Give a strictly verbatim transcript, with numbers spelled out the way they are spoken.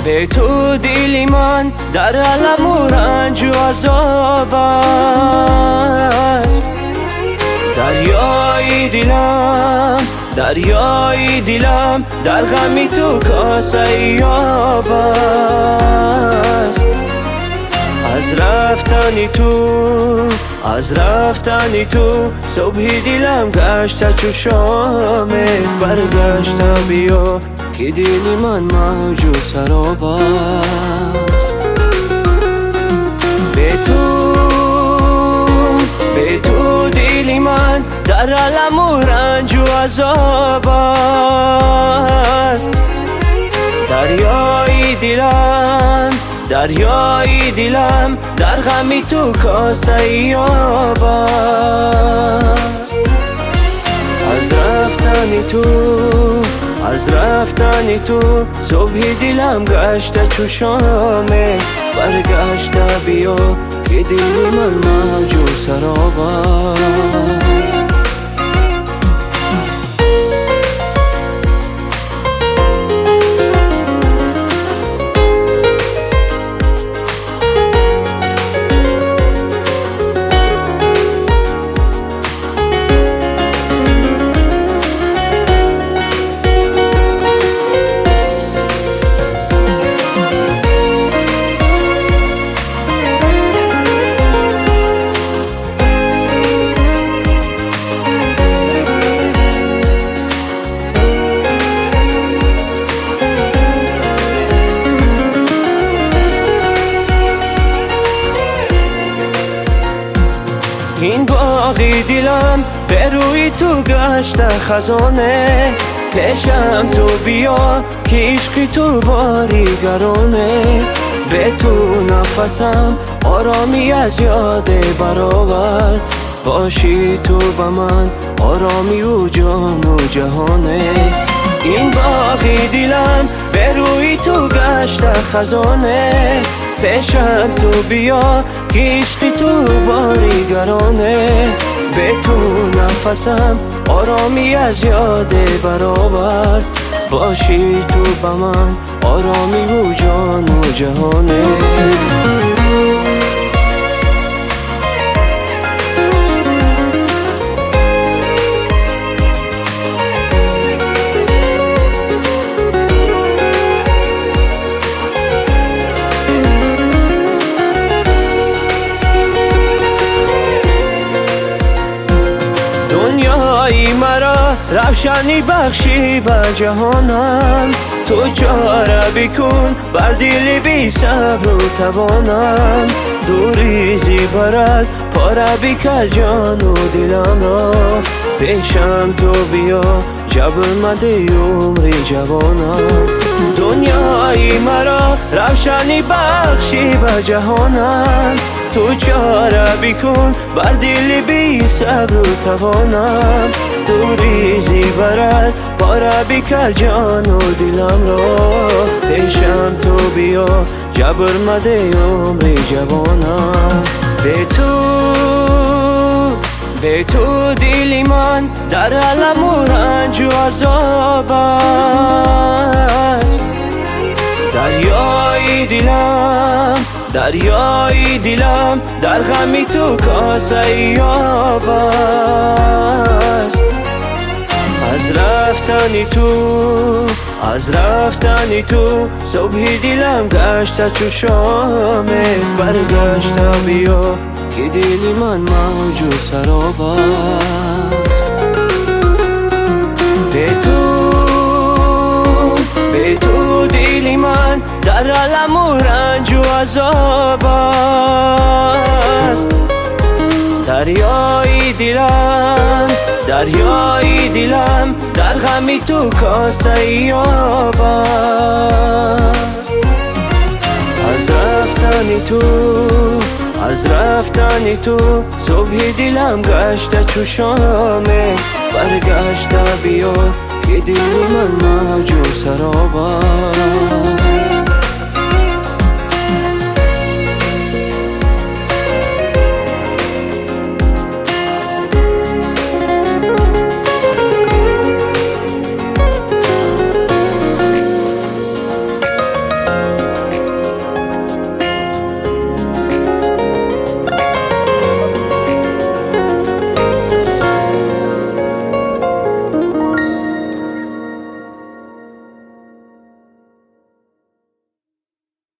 به تو دلی من در علم و رنج و عذاب است. دریای دلم دریای دلم در غمی تو کاسه یاب است. از رفتنی تو از رفتنی تو صبحی دلم گشته چو شامه برگشته بیا که دلی من موج و سراب است. به تو به تو دلی من در علم و رنج و عذاب است. دریای دلم دریای دلم در غمی تو کاسه یاب است. از رفتنی تو از رفتنی تو صبحی دلم گشته چو شامه برگشته بیا که دل من موج و سراب است. این باغی دلم به روی تو گشته خزانه پیشم تو بیا که عشقی تو باری گرانه. به تو نفسم آرامی از یاد برآورد باشی تو به من آرامی و جان و جهانه. این باغی دلم به روی تو گشته خزانه پیشم تو بیا که عشقی تو باری گرانه. به تو نفسم آرامی از یاد برآورد باشی تو به من آرامی و جان و جهانه. دنیای مرا روشنی بخشی به جهانم تو چاره بکن بر دل بی صبر و توانم. دوریزی برد پاره بکر جان و دلم را پیشم تو بیا جبر مده عمر جوانم. دنیای مرا روشنی بخشی به جهانم تو چاره بکن بر دل بی صبر و توانم. دوریزی برد پاره بکر جان و دلم را پیشم تو بیا جبر مده عمر جوانم. به تو به تو دلی من در علم و رنج و عذاب است. دریای دلم دریای دلم در غمی تو کاسه یاب است. از رفتنی تو از رفتنی تو صبحی دلم گشته چو شامه برگشته بیا که دلی من موج و سراب است. به تو به تو دلی من در علم و رنج و عذاب است. دریای دلم دریای دلم در غمی تو کاسه یاب است. از رفتنی تو از رفتنی تو صبحی دلم گشته چو شامه برگشته بیا که دل من موج و سراب است.